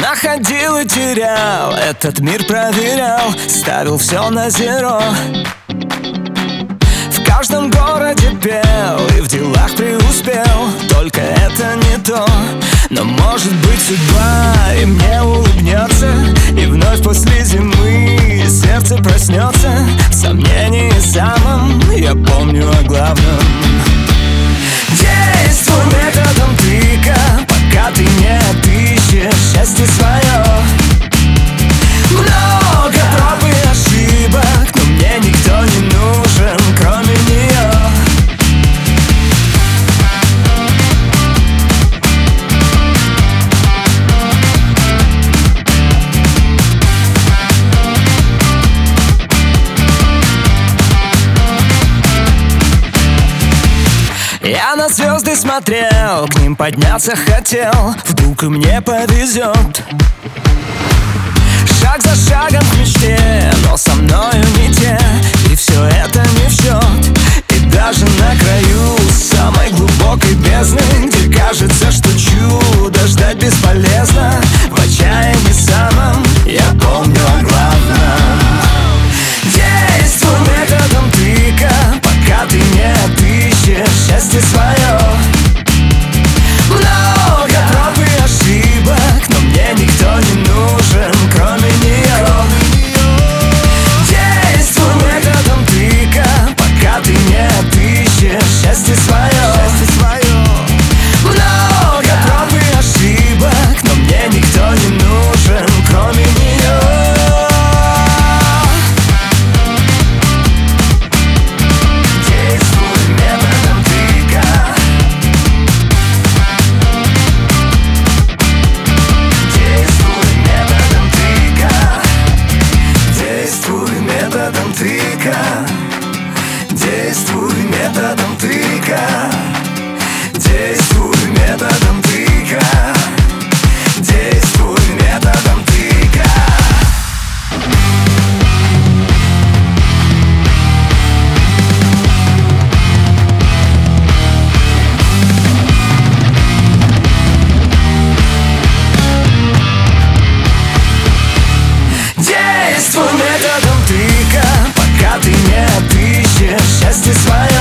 Находил и терял, этот мир проверял, ставил все на зеро. В каждом городе пел и в делах преуспел, только это не то. Но может быть судьба и мне улыбнется, и вновь после зимы сердце проснется. В сомнении самом я помню о главном. Действуй методом тыка, пока ты не отыщешь счастье свое. Много проб и ошибок, но мне никто не нужен, кроме нее. Я на звезды смотрел, к ним подняться хотел, вдруг и мне повезет. Шаг за шагом к мечте, но со мною не те, и все это не в счет. И даже на краю самой глубокой бездны, где кажется, что чудо ждать бесполезно, в отчаянии самом я помню о главном. Действуй методом тыка, пока ты не отыщешь счастье свое. Много проб и ошибок, но мне никто не нужен, кроме нее. Действуй методом тыка, пока ты не отыщешь счастье свое. Много проб и ошибок, но мне никто не нужен, кроме нее. Действуй методом тыка, действуй методом тыка, действуй методом тыка. Действуй методом тыка, пока ты не отыщешь счастье свое.